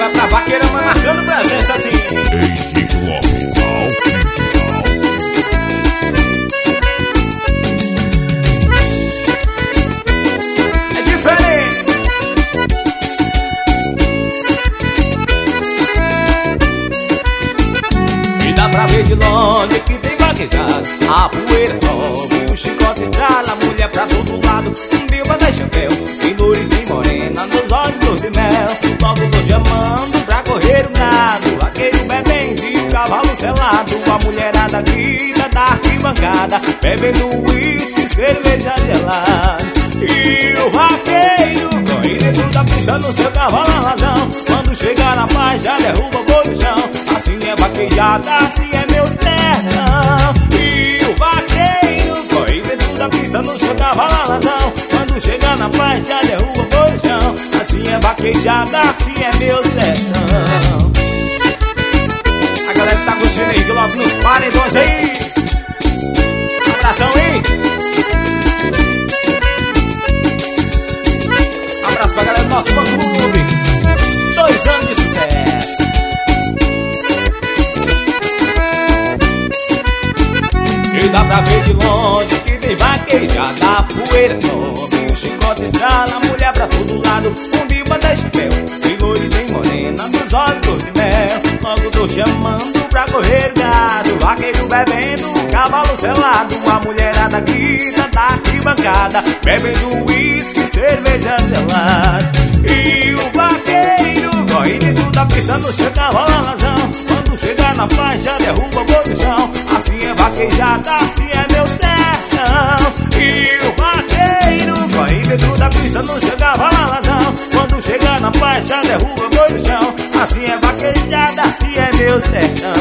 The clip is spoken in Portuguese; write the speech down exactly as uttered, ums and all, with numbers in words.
vai pra vaqueira, mas marcando presença assim. Henrique Lopes, ao vivo. É diferente. E dá pra ver de longe que tem vaquejado. A poeira sobe, o chicote estrala, a mulher pra todo lado. Um bilba de chapéu, tem loura e tem morena, nos olhos de mel. Logo tô chamando pra correr o gado, vaqueiro bebendo e o cavalo selado. A mulherada grita da arquibancada, bebendo uísque, cerveja gelada. E o vaqueiro corre dentro da pista no seu cavalo alazão. Quando chega na paz já derruba o boi no chão. Assim é vaquejada, assim é meu sertão. E o vaqueiro corre dentro da pista no seu cavalo alazão. Quando chega na paz já derruba o boi no chão. Assim é vaquejada, assim é meu sertão. A galera que tá curtindo aí, que logo nos paredões aí. Abração aí. Abraço pra galera do nosso fã clube. Dois anos de sucesso. E dá pra ver de longe que tem vaquejada. A poeira sobe, o chicote estrala, a mulher pra todo lado. Um biba de chapéu, tem loira e tem morena, nos olhos de mel. Logo tô chamando pra correr gado, vaqueiro bebendo, cavalo selado. A mulherada grita da arquibancada, bebendo uísque, cerveja gelada. E o vaqueiro corre dentro da pista no seu cavalo alazão. Quando chegar na faixa derruba o boi no chão. Assim é vaquejada, assim é meu sertão. E o vaqueiro corre dentro da pista no seu cavalo alazão. Quando chegar na faixa derruba o boi no chão. Assim é vaquejada, assim é meu sertão.